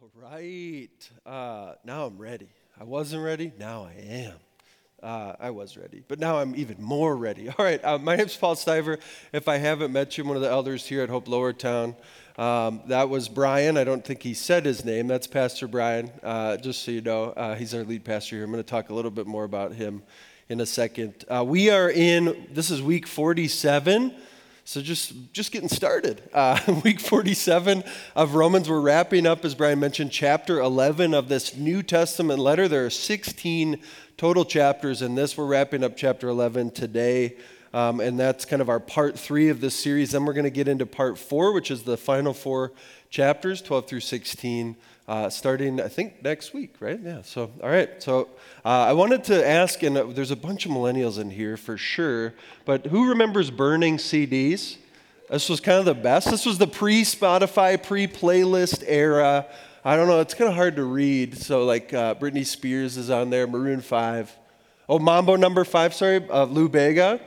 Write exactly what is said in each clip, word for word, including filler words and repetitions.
Right. Uh, now I'm ready. I wasn't ready. Now I am. Uh, I was ready, but now I'm even more ready. All right. Uh, my name's Paul Stiver. If I haven't met you, I'm one of the elders here at Hope Lower Town. Um, that was Brian. I don't think he said his name. That's Pastor Brian. Uh, just so you know, uh, he's our lead pastor here. I'm going to talk a little bit more about him in a second. Uh, we are in, this is week forty-seven. So just just getting started. Uh, week forty-seven of Romans, we're wrapping up, as Brian mentioned, chapter eleven of this New Testament letter. There are sixteen total chapters in this. We're wrapping up chapter eleven today, um, and that's kind of our part three of this series. Then we're going to get into part four, which is the final four chapters, twelve through sixteen, uh, starting, I think, next week, right? Yeah, so, all right. So uh, I wanted to ask, and uh, there's a bunch of millennials in here for sure, but who remembers burning C Ds? This was kind of the best. This was the pre-Spotify, pre-playlist era. I don't know, it's kind of hard to read. So like uh, Britney Spears is on there, Maroon five. Oh, Mambo number five, sorry, uh, Lou Bega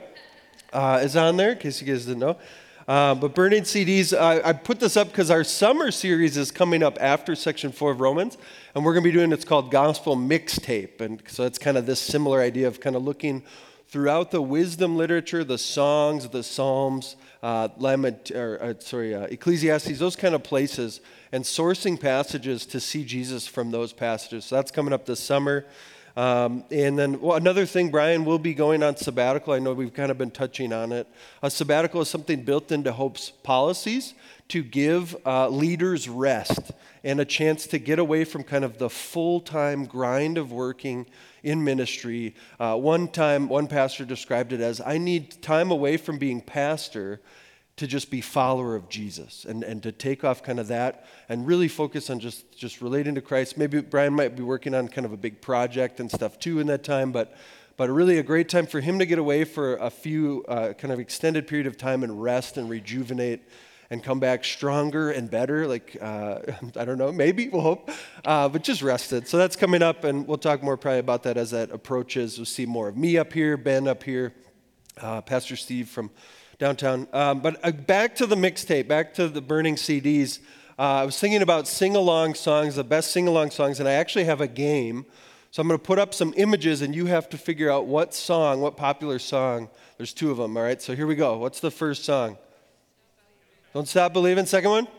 uh, is on there, in case you guys didn't know. Uh, but burning C Ds, uh, I put this up because our summer series is coming up after section four of Romans, and we're going to be doing, it's called Gospel Mixtape. And so it's kind of this similar idea of kind of looking throughout the wisdom literature, the songs, the Psalms, uh, Lament, or, uh, sorry, uh, Ecclesiastes, those kind of places, and sourcing passages to see Jesus from those passages. So that's coming up this summer. Um, and then well, another thing, Brian will be going on sabbatical. I know we've kind of been touching on it. A sabbatical is something built into Hope's policies to give uh, leaders rest and a chance to get away from kind of the full-time grind of working in ministry. Uh, one time, one pastor described it as, I need time away from being pastor to just be follower of Jesus and, and to take off kind of that and really focus on just, just relating to Christ. Maybe Brian might be working on kind of a big project and stuff too in that time, but but really a great time for him to get away for a few uh, kind of extended period of time and rest and rejuvenate and come back stronger and better, like, uh, I don't know, maybe, we'll hope, uh, but just rested. So that's coming up, and we'll talk more probably about that as that approaches. We'll see more of me up here, Ben up here, uh, Pastor Steve from downtown. Um, but uh, back to the mixtape, back to the burning C Ds. Uh, I was thinking about sing-along songs, the best sing-along songs, and I actually have a game. So I'm going to put up some images, and you have to figure out what song, what popular song. There's two of them, all right? So here we go. What's the first song? Don't Stop Believing. Second one?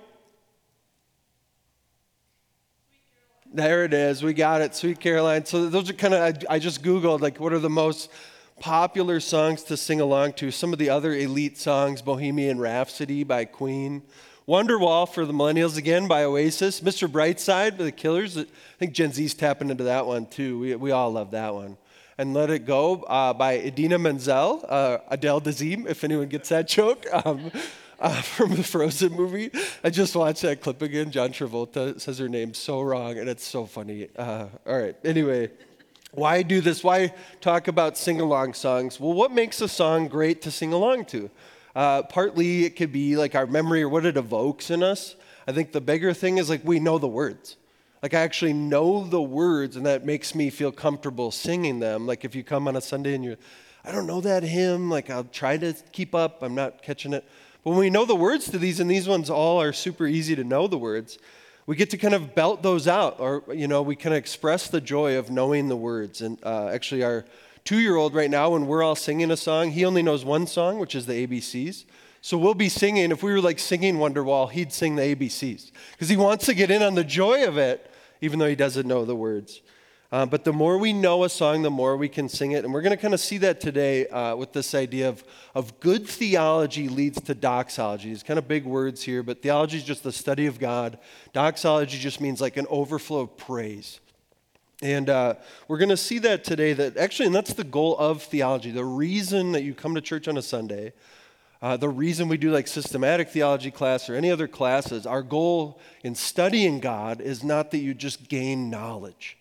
There it is. We got it. Sweet Caroline. So those are kind of, I, I just Googled, like, what are the most popular songs to sing along to. Some of the other elite songs, Bohemian Rhapsody by Queen, Wonderwall for the millennials again by Oasis, Mister Brightside by the Killers. I think Gen Z's tapping into that one too. We we all love that one. And Let It Go uh, by Idina Menzel, uh, Adele Dazeem, if anyone gets that joke, um, uh, from the Frozen movie. I just watched that clip again. John Travolta says her name so wrong, and it's so funny. Uh, all right, anyway. Why do this? Why talk about sing-along songs? Well, what makes a song great to sing along to? Uh, partly it could be like our memory or what it evokes in us. I think the bigger thing is like we know the words. Like I actually know the words, and that makes me feel comfortable singing them. Like if you come on a Sunday and you're, I don't know that hymn, like I'll try to keep up, I'm not catching it. But when we know the words to these, and these ones all are super easy to know the words, we get to kind of belt those out, or, you know, we can express the joy of knowing the words. And uh, actually our two-year-old right now, when we're all singing a song, he only knows one song, which is the A B Cs. So we'll be singing, if we were like singing Wonderwall, he'd sing the A B Cs because he wants to get in on the joy of it, even though he doesn't know the words. Uh, but the more we know a song, the more we can sing it. And we're going to kind of see that today uh, with this idea of, of good theology leads to doxology. It's kind of big words here, but theology is just the study of God. Doxology just means like an overflow of praise. And uh, we're going to see that today, that actually, and that's the goal of theology. The reason that you come to church on a Sunday, uh, the reason we do like systematic theology class or any other classes, our goal in studying God is not that you just gain knowledge.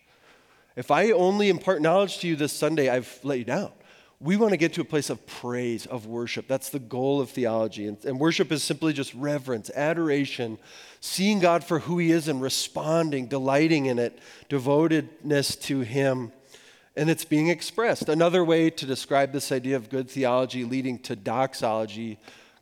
If I only impart knowledge to you this Sunday, I've let you down. We want to get to a place of praise, of worship. That's the goal of theology. And, and worship is simply just reverence, adoration, seeing God for who he is and responding, delighting in it, devotedness to him. And it's being expressed. Another way to describe this idea of good theology leading to doxology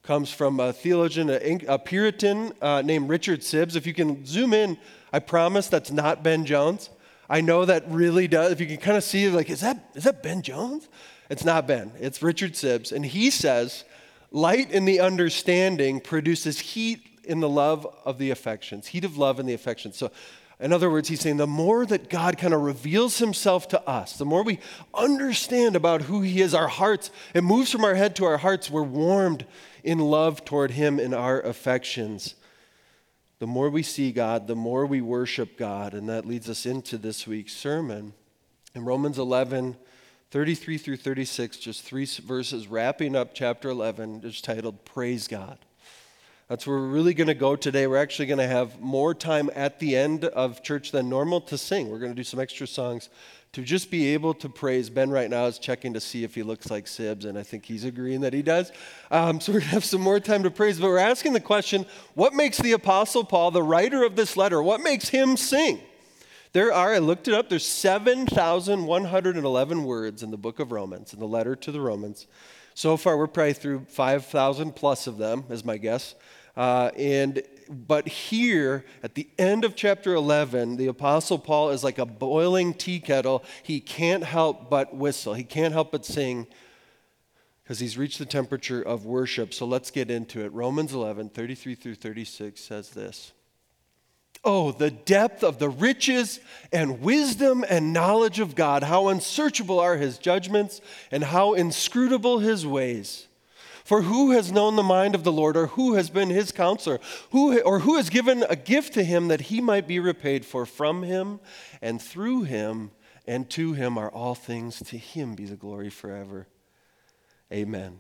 comes from a theologian, a, a Puritan uh, named Richard Sibbes. If you can zoom in, I promise that's not Ben Jones. I know that really does. If you can kind of see, like, is that is that Ben Jones? It's not Ben. It's Richard Sibbes. And he says, light in the understanding produces heat in the love of the affections, heat of love in the affections. So in other words, he's saying the more that God kind of reveals himself to us, the more we understand about who he is, our hearts, it moves from our head to our hearts. We're warmed in love toward him in our affections. The more we see God, the more we worship God. And that leads us into this week's sermon. In Romans eleven, thirty-three through thirty-six, just three verses wrapping up chapter eleven, just titled, Praise God. That's where we're really going to go today. We're actually going to have more time at the end of church than normal to sing. We're going to do some extra songs to just be able to praise. Ben right now is checking to see if he looks like Sibbs, and I think he's agreeing that he does. Um, so we're going to have some more time to praise. But we're asking the question, what makes the Apostle Paul, the writer of this letter, what makes him sing? There are, I looked it up, there's seven thousand one hundred eleven words in the book of Romans, in the letter to the Romans. So far, we're probably through five thousand plus of them, is my guess. Uh, and but here, at the end of chapter eleven, the Apostle Paul is like a boiling tea kettle. He can't help but whistle. He can't help but sing because he's reached the temperature of worship. So let's get into it. Romans eleven, thirty-three through thirty-six says this. Oh, the depth of the riches and wisdom and knowledge of God. How unsearchable are his judgments and how inscrutable his ways. For who has known the mind of the Lord, or who has been his counselor, who or who has given a gift to him that he might be repaid? For from him and through him and to him are all things. To him be the glory forever. Amen.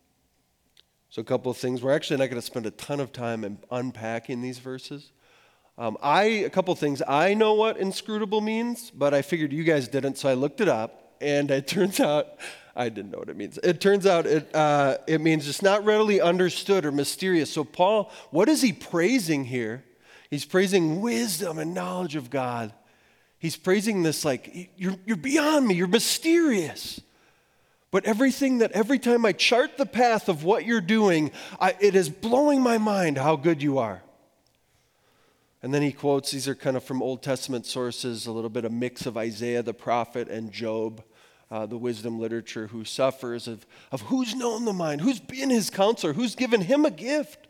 So a couple of things. We're actually not going to spend a ton of time in unpacking these verses. Um, I a couple of things. I know what inscrutable means, but I figured you guys didn't, so I looked it up, and it turns out I didn't know what it means. It turns out it uh, it means it's not readily understood or mysterious. So Paul, what is he praising here? He's praising wisdom and knowledge of God. He's praising this like, you're, you're beyond me, you're mysterious. But everything that, every time I chart the path of what you're doing, I, it is blowing my mind how good you are. And then he quotes, these are kind of from Old Testament sources, a little bit of mix of Isaiah the prophet and Job, uh, the wisdom literature, who suffers of, of who's known the mind, who's been his counselor, who's given him a gift.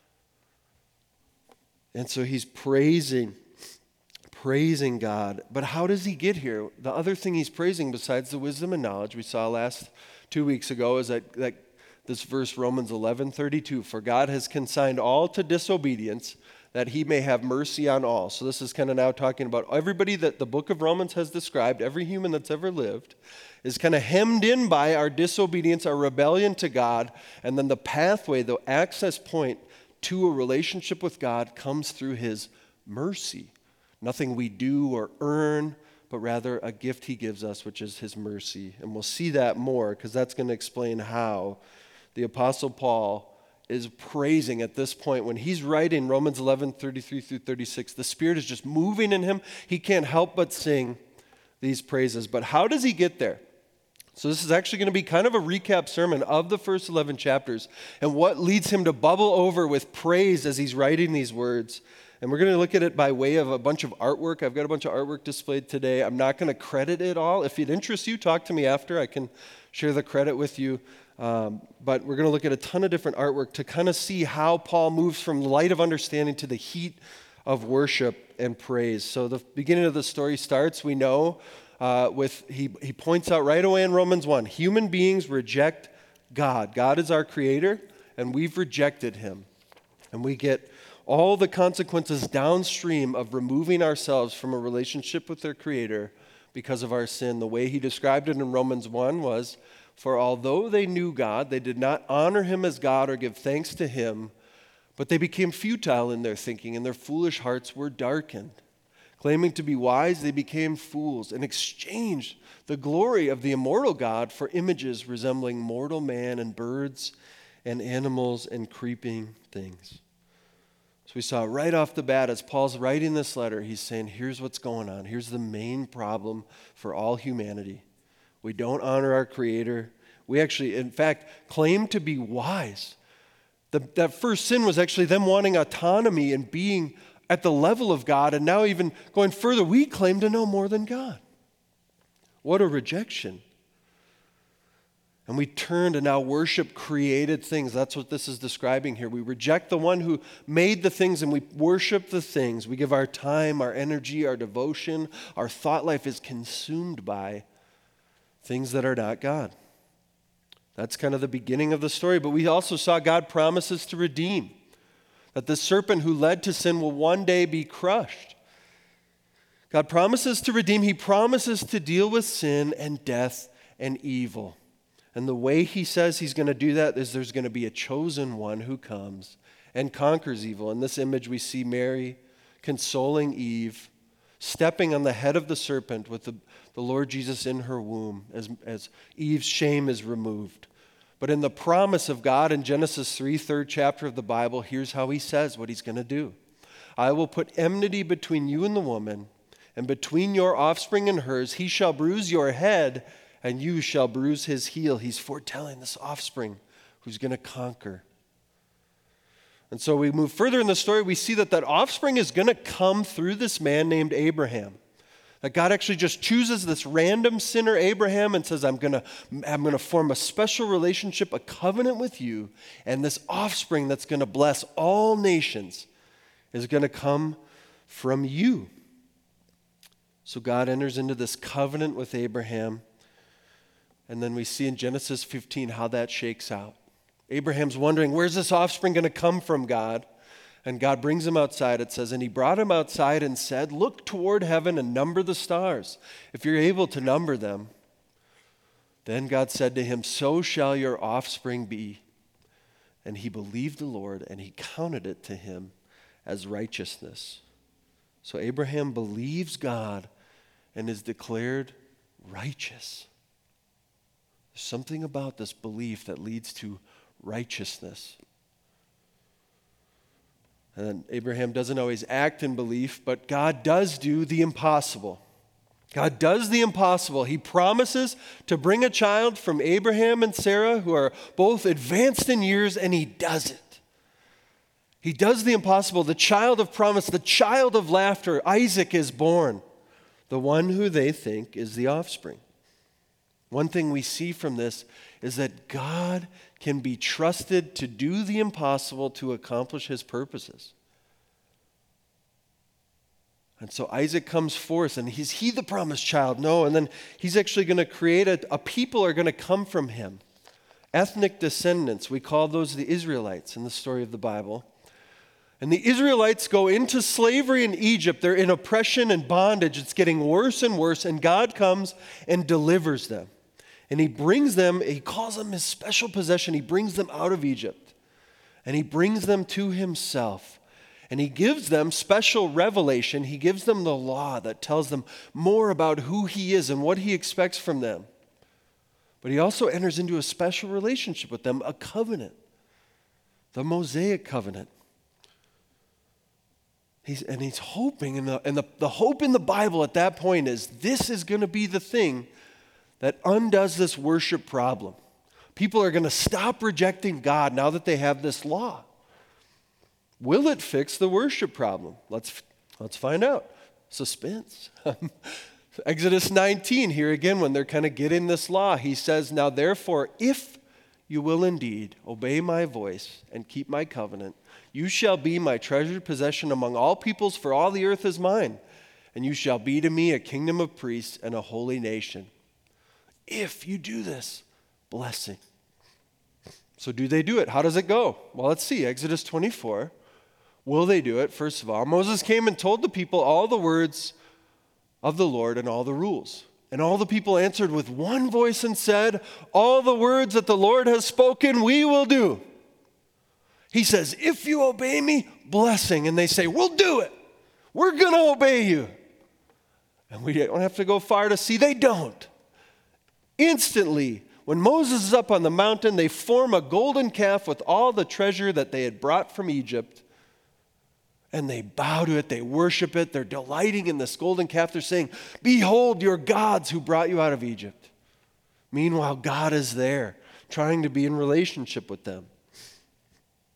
And so he's praising, praising God. But how does he get here? The other thing he's praising besides the wisdom and knowledge we saw last two weeks ago is that, that this verse, Romans eleven thirty-two, for God has consigned all to disobedience, that he may have mercy on all. So this is kind of now talking about everybody that the book of Romans has described, every human that's ever lived, is kind of hemmed in by our disobedience, our rebellion to God, and then the pathway, the access point to a relationship with God comes through his mercy. Nothing we do or earn, but rather a gift he gives us, which is his mercy. And we'll see that more, because that's going to explain how the Apostle Paul is praising at this point. When he's writing Romans eleven thirty-three through thirty-six, the Spirit is just moving in him. He can't help but sing these praises. But how does he get there? So this is actually going to be kind of a recap sermon of the first eleven chapters and what leads him to bubble over with praise as he's writing these words. And we're going to look at it by way of a bunch of artwork. I've got a bunch of artwork displayed today. I'm not going to credit it all. If it interests you, talk to me after. I can share the credit with you. Um, but we're going to look at a ton of different artwork to kind of see how Paul moves from light of understanding to the heat of worship and praise. So the beginning of the story starts, we know, uh, with he, he points out right away in Romans one, human beings reject God. God is our creator, and we've rejected him. And we get all the consequences downstream of removing ourselves from a relationship with their creator because of our sin. The way he described it in Romans one was, for although they knew God, they did not honor him as God or give thanks to him, but they became futile in their thinking, and their foolish hearts were darkened. Claiming to be wise, they became fools and exchanged the glory of the immortal God for images resembling mortal man and birds and animals and creeping things. So we saw right off the bat, as Paul's writing this letter, he's saying, here's what's going on. Here's the main problem for all humanity. We don't honor our Creator. We actually, in fact, claim to be wise. The, that first sin was actually them wanting autonomy and being at the level of God, and now even going further, we claim to know more than God. What a rejection. And we turn to now worship created things. That's what this is describing here. We reject the one who made the things and we worship the things. We give our time, our energy, our devotion, our thought life is consumed by things that are not God. That's kind of the beginning of the story. But we also saw God promises to redeem. That the serpent who led to sin will one day be crushed. God promises to redeem. He promises to deal with sin and death and evil. And the way he says he's going to do that is there's going to be a chosen one who comes and conquers evil. In this image we see Mary consoling Eve, stepping on the head of the serpent with the, the Lord Jesus in her womb as, as Eve's shame is removed. But in the promise of God in Genesis three, third chapter of the Bible, here's how he says what he's going to do. I will put enmity between you and the woman, and between your offspring and hers. He shall bruise your head, and you shall bruise his heel. He's foretelling this offspring who's going to conquer. And so we move further in the story, we see that that offspring is going to come through this man named Abraham. That God actually just chooses this random sinner, Abraham, and says, I'm going to I'm going to form a special relationship, a covenant with you, and this offspring that's going to bless all nations is going to come from you. So God enters into this covenant with Abraham, and then we see in Genesis fifteen how that shakes out. Abraham's wondering, where's this offspring going to come from, God? And God brings him outside, it says, and he brought him outside and said, look toward heaven and number the stars, if you're able to number them. Then God said to him, so shall your offspring be. And he believed the Lord, and he counted it to him as righteousness. So Abraham believes God and is declared righteous. There's something about this belief that leads to righteousness. And Abraham doesn't always act in belief, but God does do the impossible. God does the impossible. He promises to bring a child from Abraham and Sarah, who are both advanced in years, and he does it. He does the impossible. The child of promise, the child of laughter, Isaac is born, the one who they think is the offspring. One thing we see from this is that God can be trusted to do the impossible to accomplish his purposes. And so Isaac comes forth, and is he the promised child? No, and then he's actually going to create a, a people are going to come from him. Ethnic descendants, we call those the Israelites in the story of the Bible. And the Israelites go into slavery in Egypt. They're in oppression and bondage. It's getting worse and worse, and God comes and delivers them. And he brings them, he calls them his special possession. He brings them out of Egypt. And he brings them to himself. And he gives them special revelation. He gives them the law that tells them more about who he is and what he expects from them. But he also enters into a special relationship with them, a covenant, the Mosaic covenant. He's, and he's hoping, and, the, and the, the hope in the Bible at that point is this is going to be the thing that undoes this worship problem. People are going to stop rejecting God now that they have this law. Will it fix the worship problem? Let's, let's find out. Suspense. Exodus nineteen, here again, when they're kind of getting this law, he says, now therefore, if you will indeed obey my voice and keep my covenant, you shall be my treasured possession among all peoples, for all the earth is mine. And you shall be to me a kingdom of priests and a holy nation. If you do this, blessing. So do they do it? How does it go? Well, let's see. Exodus twenty-four. Will they do it? First of all, Moses came and told the people all the words of the Lord and all the rules. And all the people answered with one voice and said, all the words that the Lord has spoken, we will do. He says, if you obey me, blessing. And they say, we'll do it. We're going to obey you. And we don't have to go far to see they don't. Instantly, when Moses is up on the mountain, they form a golden calf with all the treasure that they had brought from Egypt. And they bow to it, they worship it, they're delighting in this golden calf. They're saying, behold your gods who brought you out of Egypt. Meanwhile, God is there, trying to be in relationship with them.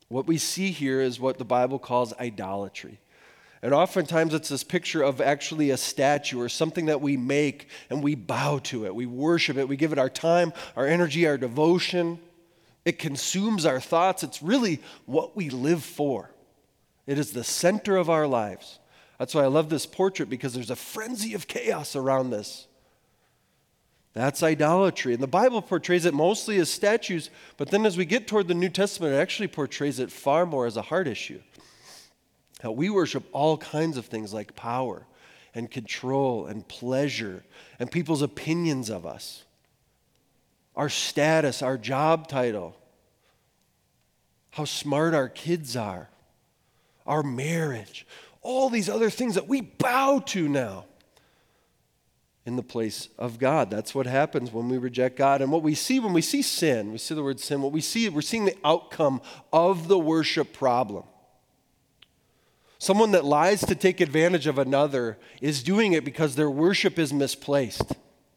What we see here is what the Bible calls idolatry. And oftentimes it's this picture of actually a statue or something that we make and we bow to it. We worship it. We give it our time, our energy, our devotion. It consumes our thoughts. It's really what we live for. It is the center of our lives. That's why I love this portrait, because there's a frenzy of chaos around this. That's idolatry. And the Bible portrays it mostly as statues, but then as we get toward the New Testament, it actually portrays it far more as a heart issue. How we worship all kinds of things like power and control and pleasure and people's opinions of us, our status, our job title, how smart our kids are, our marriage, all these other things that we bow to now in the place of God. That's what happens when we reject God. And what we see when we see sin, we see the word sin, what we see, we're seeing the outcome of the worship problem. Someone that lies to take advantage of another is doing it because their worship is misplaced.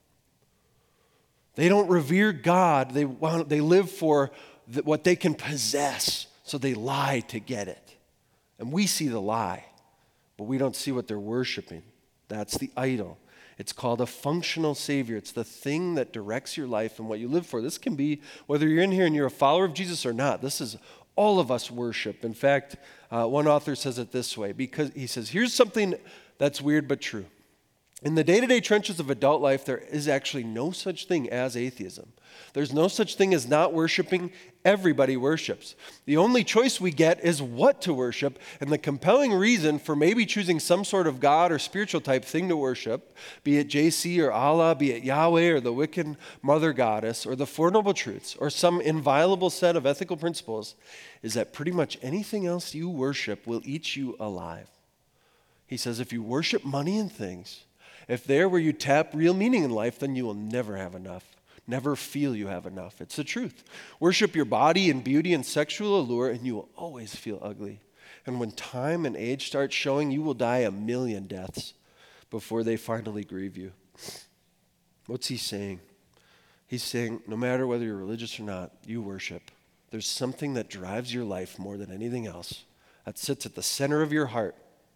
They don't revere God. They want, they live for the, what they can possess, so they lie to get it. And we see the lie, but we don't see what they're worshiping. That's the idol. It's called a functional savior. It's the thing that directs your life and what you live for. This can be, whether you're in here and you're a follower of Jesus or not, this is all of us worship. In fact, uh, one author says it this way, because he says, here's something that's weird but true. In the day-to-day trenches of adult life, there is actually no such thing as atheism. There's no such thing as not worshiping. Everybody worships. The only choice we get is what to worship, and the compelling reason for maybe choosing some sort of God or spiritual type thing to worship, be it J C or Allah, be it Yahweh or the Wiccan mother goddess, or the Four Noble Truths, or some inviolable set of ethical principles, is that pretty much anything else you worship will eat you alive. He says if you worship money and things, if they're where you tap real meaning in life, then you will never have enough. Never feel you have enough. It's the truth. Worship your body and beauty and sexual allure, and you will always feel ugly. And when time and age start showing, you will die a million deaths before they finally grieve you. What's he saying? He's saying no matter whether you're religious or not, you worship. There's something that drives your life more than anything else, that sits at the center of your heart.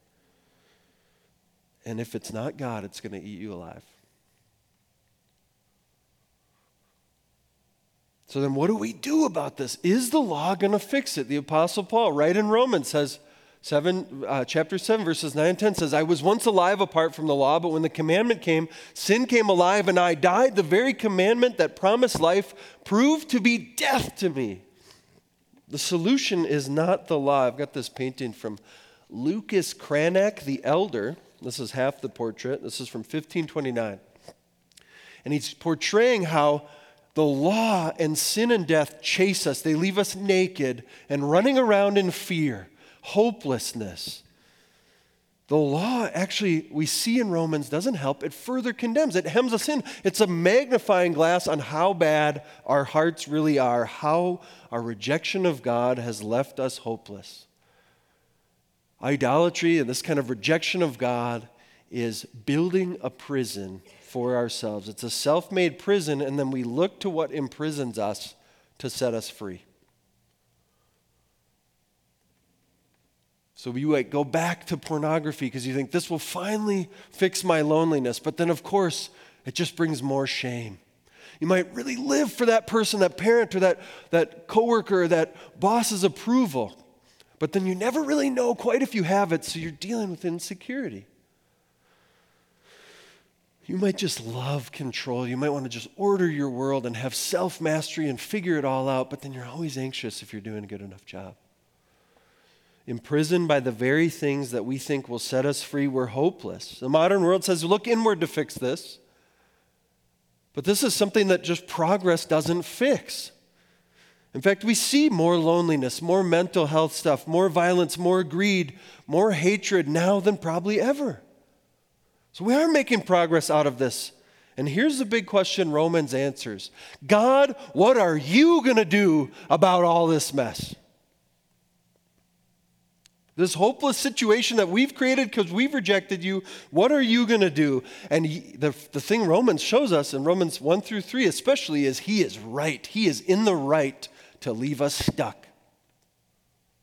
And if it's not God, it's going to eat you alive. So then what do we do about this? Is the law going to fix it? The Apostle Paul, right in Romans, says, seven, uh, chapter seven, verses nine and ten says, I was once alive apart from the law, but when the commandment came, sin came alive and I died. The very commandment that promised life proved to be death to me. The solution is not the law. I've got this painting from Lucas Cranach the Elder. This is half the portrait. This is from fifteen twenty-nine. And he's portraying how the law and sin and death chase us. They leave us naked and running around in fear, hopelessness. The law, actually, we see in Romans, doesn't help. It further condemns. It hems us in. It's a magnifying glass on how bad our hearts really are, how our rejection of God has left us hopeless. Idolatry and this kind of rejection of God is building a prison for ourselves. It's a self-made prison, and then we look to what imprisons us to set us free. So you like go back to pornography because you think this will finally fix my loneliness, but then of course it just brings more shame. You might really live for that person, that parent, or that, that coworker, or that boss's approval, but then you never really know quite if you have it, so you're dealing with insecurity. You might just love control. You might want to just order your world and have self-mastery and figure it all out, but then you're always anxious if you're doing a good enough job. Imprisoned by the very things that we think will set us free, we're hopeless. The modern world says, look inward to fix this. But this is something that just progress doesn't fix. In fact, we see more loneliness, more mental health stuff, more violence, more greed, more hatred now than probably ever. So we are making progress out of this. And here's the big question Romans answers. God, what are you going to do about all this mess? This hopeless situation that we've created because we've rejected you, what are you going to do? And he, the, the thing Romans shows us in Romans one through three especially is he is right. He is in the right to leave us stuck.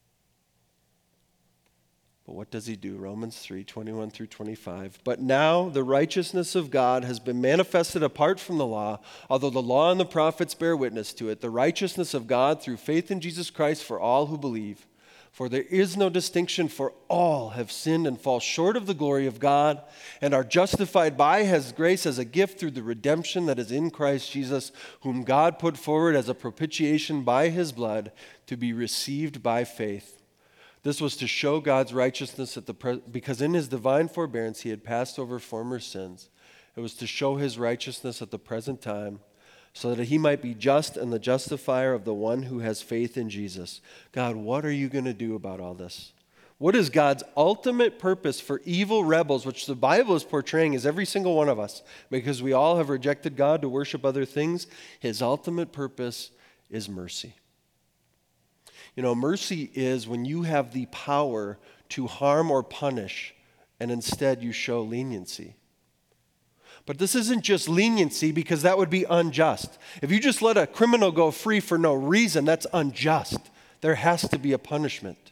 But what does he do? Romans three, twenty-one through twenty-five. But now the righteousness of God has been manifested apart from the law, although the law and the prophets bear witness to it, the righteousness of God through faith in Jesus Christ for all who believe. For there is no distinction, for all have sinned and fall short of the glory of God, and are justified by his grace as a gift through the redemption that is in Christ Jesus, whom God put forward as a propitiation by his blood to be received by faith. This was to show God's righteousness at the pre- because in his divine forbearance he had passed over former sins. It was to show his righteousness at the present time, so that he might be just and the justifier of the one who has faith in Jesus. God, what are you going to do about all this? What is God's ultimate purpose for evil rebels, which the Bible is portraying as every single one of us, because we all have rejected God to worship other things? His ultimate purpose is mercy. You know, mercy is when you have the power to harm or punish, and instead you show leniency. But this isn't just leniency, because that would be unjust. If you just let a criminal go free for no reason, that's unjust. There has to be a punishment.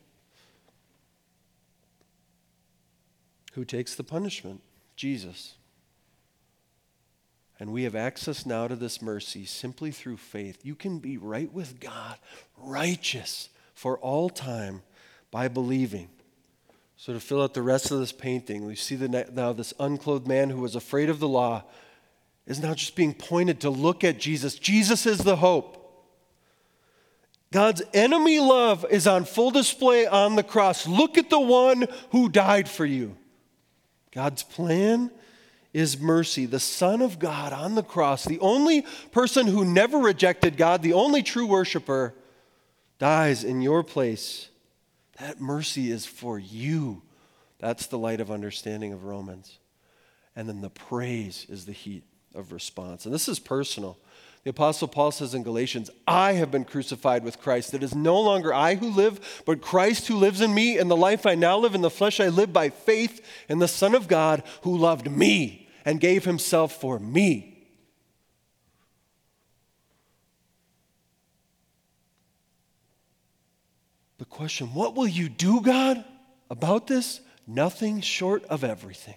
Who takes the punishment? Jesus. And we have access now to this mercy simply through faith. You can be right with God, righteous for all time by believing. So to fill out the rest of this painting, we see that now this unclothed man who was afraid of the law is now just being pointed to look at Jesus. Jesus is the hope. God's enemy love is on full display on the cross. Look at the one who died for you. God's plan is mercy. The Son of God on the cross, the only person who never rejected God, the only true worshiper, dies in your place. That mercy is for you. That's the light of understanding of Romans. And then the praise is the heat of response. And this is personal. The Apostle Paul says in Galatians, I have been crucified with Christ. It is no longer I who live, but Christ who lives in me. And the life I now live in the flesh, I live by faith in the Son of God who loved me and gave himself for me. The question, what will you do, God, about this? Nothing short of everything.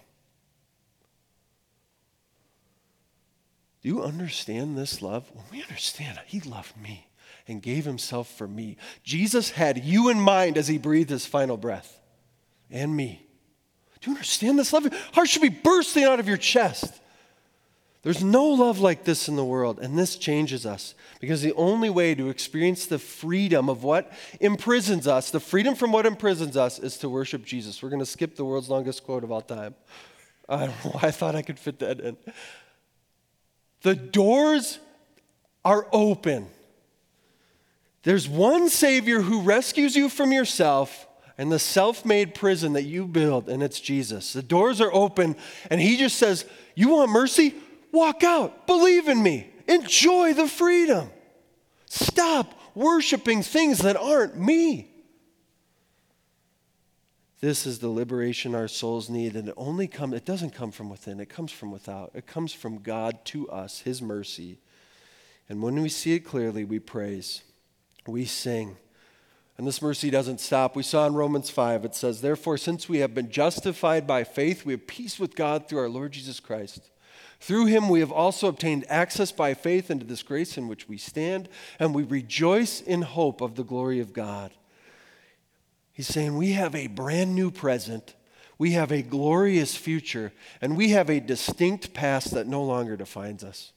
Do you understand this love? When we understand he loved me and gave himself for me. Jesus had you in mind as he breathed his final breath. And me. Do you understand this love? Your heart should be bursting out of your chest. There's no love like this in the world, and this changes us. Because the only way to experience the freedom of what imprisons us, the freedom from what imprisons us, is to worship Jesus. We're going to skip the world's longest quote of all time. I don't know why I thought I could fit that in. The doors are open. There's one Savior who rescues you from yourself and the self-made prison that you build, and it's Jesus. The doors are open, and he just says, you want mercy? Walk out. Believe in me. Enjoy the freedom. Stop worshiping things that aren't me. This is the liberation our souls need, and it only comes, it doesn't come from within, it comes from without. It comes from God to us, his mercy. And when we see it clearly, we praise, we sing. And this mercy doesn't stop. We saw in Romans five, it says, therefore, since we have been justified by faith, we have peace with God through our Lord Jesus Christ. Through him we have also obtained access by faith into this grace in which we stand, and we rejoice in hope of the glory of God. He's saying we have a brand new present, we have a glorious future, and we have a distinct past that no longer defines us.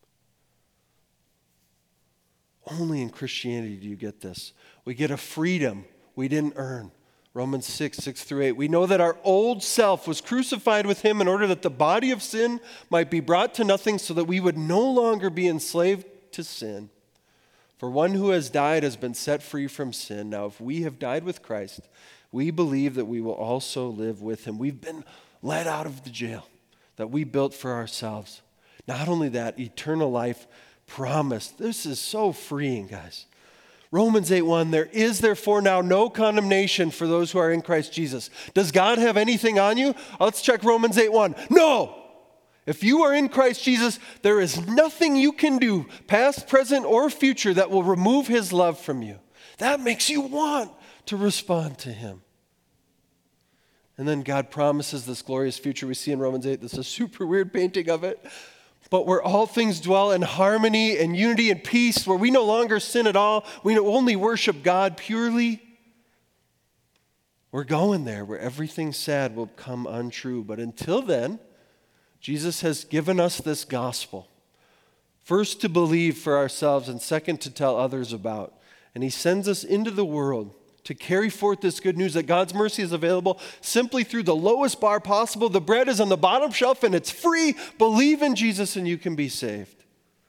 Only in Christianity do you get this. We get a freedom we didn't earn. Romans six, six through eight. We know that our old self was crucified with him in order that the body of sin might be brought to nothing so that we would no longer be enslaved to sin. For one who has died has been set free from sin. Now, if we have died with Christ, we believe that we will also live with him. We've been let out of the jail that we built for ourselves. Not only that, eternal life promised. This is so freeing, guys. Romans eight one, there is therefore now no condemnation for those who are in Christ Jesus. Does God have anything on you? Let's check Romans eight one. No! If you are in Christ Jesus, there is nothing you can do, past, present, or future, that will remove his love from you. That makes you want to respond to him. And then God promises this glorious future we see in Romans eight. This is a super weird painting of it. But where all things dwell in harmony and unity and peace, where we no longer sin at all, we only worship God purely. We're going there where everything sad will come untrue. But until then, Jesus has given us this gospel. First to believe for ourselves and second to tell others about. And he sends us into the world to carry forth this good news that God's mercy is available simply through the lowest bar possible. The bread is on the bottom shelf and it's free. Believe in Jesus and you can be saved.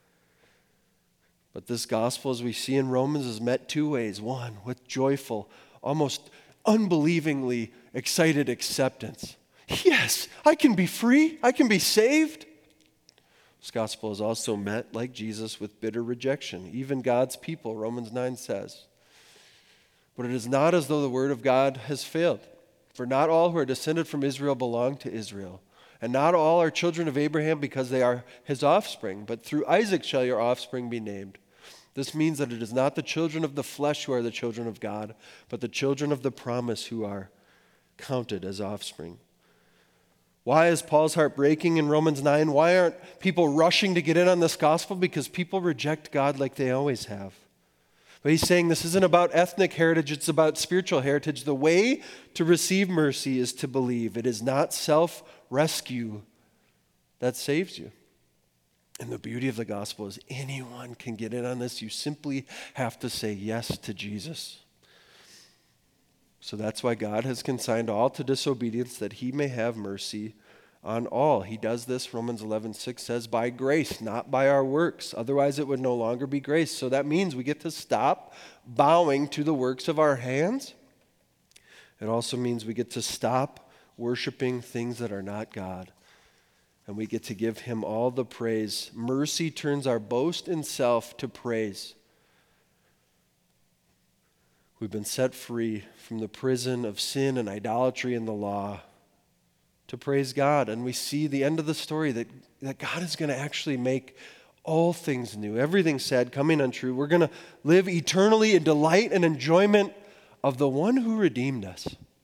But this gospel, as we see in Romans, is met two ways. One, with joyful, almost unbelievingly excited acceptance. Yes, I can be free. I can be saved. This gospel is also met, like Jesus, with bitter rejection. Even God's people, Romans nine says. But it is not as though the word of God has failed. For not all who are descended from Israel belong to Israel. And not all are children of Abraham because they are his offspring. But through Isaac shall your offspring be named. This means that it is not the children of the flesh who are the children of God, but the children of the promise who are counted as offspring. Why is Paul's heart breaking in Romans nine? Why aren't people rushing to get in on this gospel? Because people reject God like they always have. But he's saying this isn't about ethnic heritage, it's about spiritual heritage. The way to receive mercy is to believe. It is not self-rescue that saves you. And the beauty of the gospel is anyone can get in on this. You simply have to say yes to Jesus. So that's why God has consigned all to disobedience, that he may have mercy on all. He does this, Romans eleven six says, by grace, not by our works. Otherwise it would no longer be grace. So that means we get to stop bowing to the works of our hands. It also means we get to stop worshiping things that are not God. And we get to give him all the praise. Mercy turns our boast in self to praise. We've been set free from the prison of sin and idolatry and the law to praise God. And we see the end of the story that, that God is going to actually make all things new. Everything sad coming untrue. We're going to live eternally in delight and enjoyment of the one who redeemed us.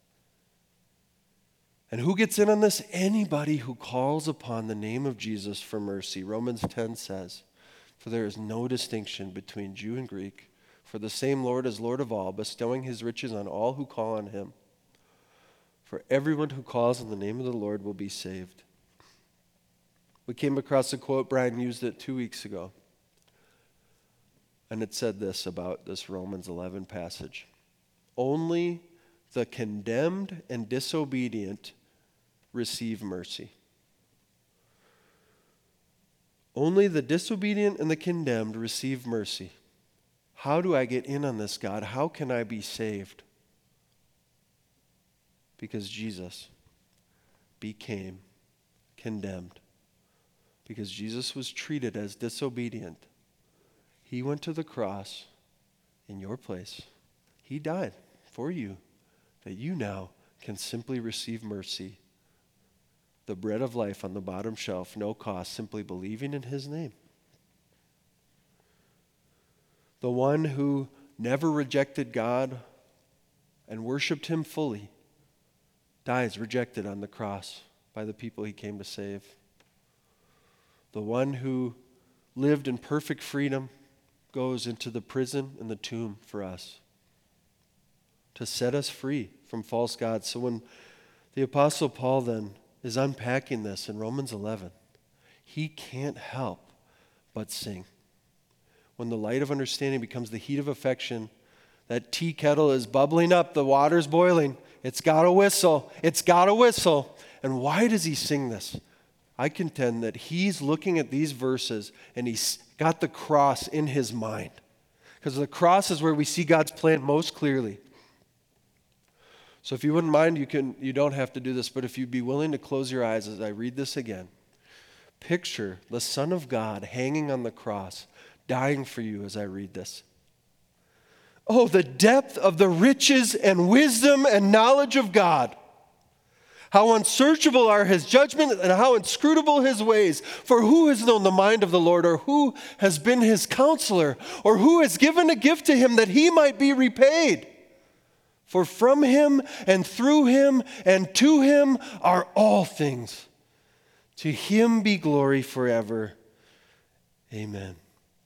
And who gets in on this? Anybody who calls upon the name of Jesus for mercy. Romans ten says, for there is no distinction between Jew and Greek, for the same Lord is Lord of all, bestowing his riches on all who call on him. For everyone who calls on the name of the Lord will be saved. We came across a quote, Brian used it two weeks ago. And it said this about this Romans eleven passage. Only the condemned and disobedient receive mercy. Only the disobedient and the condemned receive mercy. How do I get in on this, God? How can I be saved? Because Jesus became condemned. Because Jesus was treated as disobedient. He went to the cross in your place. He died for you, that you now can simply receive mercy. The bread of life on the bottom shelf, no cost, simply believing in his name. The one who never rejected God and worshiped him fully dies rejected on the cross by the people he came to save. The one who lived in perfect freedom goes into the prison and the tomb for us to set us free from false gods. So when the Apostle Paul then is unpacking this in Romans eleven, he can't help but sing. When the light of understanding becomes the heat of affection, that tea kettle is bubbling up, the water's boiling. It's got a whistle. It's got a whistle. And why does he sing this? I contend that he's looking at these verses and he's got the cross in his mind. Because the cross is where we see God's plan most clearly. So if you wouldn't mind, you can you don't have to do this, but if you'd be willing to close your eyes as I read this again. Picture the Son of God hanging on the cross, dying for you as I read this. Oh, the depth of the riches and wisdom and knowledge of God. How unsearchable are his judgments and how inscrutable his ways. For who has known the mind of the Lord, or who has been his counselor, or who has given a gift to him that he might be repaid? For from him and through him and to him are all things. To him be glory forever. Amen.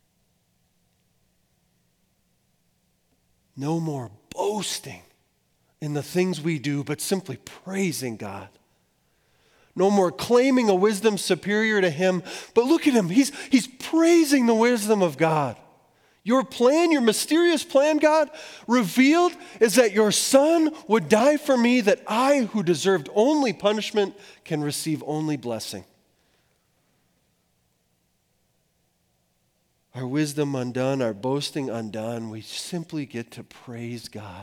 No more boasting in the things we do, but simply praising God. No more claiming a wisdom superior to him, but look at him. He's, he's praising the wisdom of God. Your plan, your mysterious plan, God, revealed is that your son would die for me, that I, who deserved only punishment, can receive only blessing. Our wisdom undone, our boasting undone, we simply get to praise God.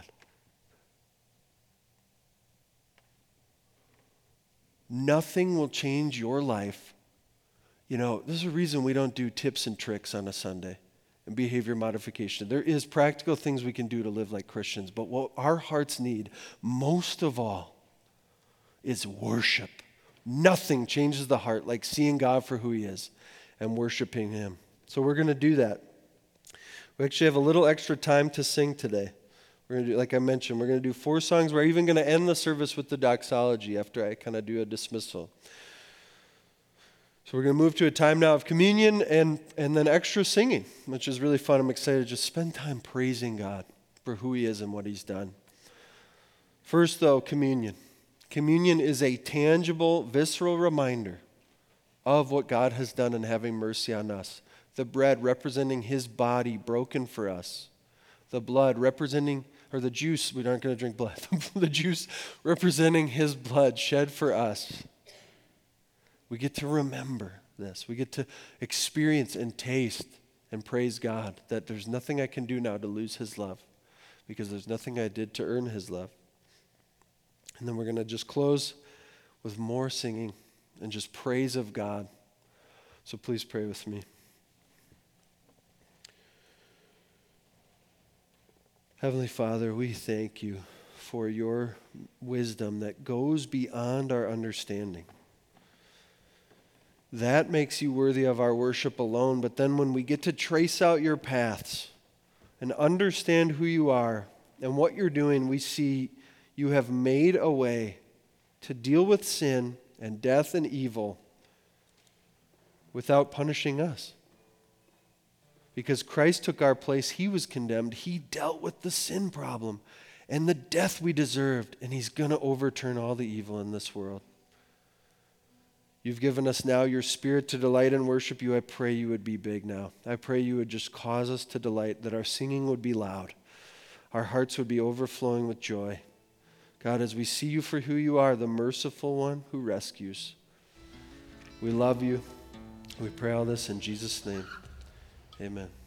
Nothing will change your life. You know, there's a reason we don't do tips and tricks on a Sunday and behavior modification. There is practical things we can do to live like Christians, but what our hearts need most of all is worship. Nothing changes the heart like seeing God for who he is and worshiping him. So we're going to do that. We actually have a little extra time to sing today. We're going to do, like I mentioned, we're going to do four songs. We're even going to end the service with the doxology after I kind of do a dismissal. So we're going to move to a time now of communion and, and then extra singing, which is really fun. I'm excited to just spend time praising God for who he is and what he's done. First, though, communion. Communion is a tangible, visceral reminder of what God has done in having mercy on us. The bread representing his body broken for us. The blood representing, or the juice, we aren't going to drink blood. The juice representing his blood shed for us. We get to remember this. We get to experience and taste and praise God that there's nothing I can do now to lose his love because there's nothing I did to earn his love. And then we're going to just close with more singing and just praise of God. So please pray with me. Heavenly Father, we thank you for your wisdom that goes beyond our understanding. That makes you worthy of our worship alone, but then when we get to trace out your paths and understand who you are and what you're doing, we see you have made a way to deal with sin and death and evil without punishing us. Because Christ took our place, he was condemned. He dealt with the sin problem and the death we deserved, and he's going to overturn all the evil in this world. You've given us now your spirit to delight and worship you. I pray you would be big now. I pray you would just cause us to delight, that our singing would be loud. Our hearts would be overflowing with joy. God, as we see you for who you are, the merciful one who rescues. We love you. We pray all this in Jesus' name. Amen.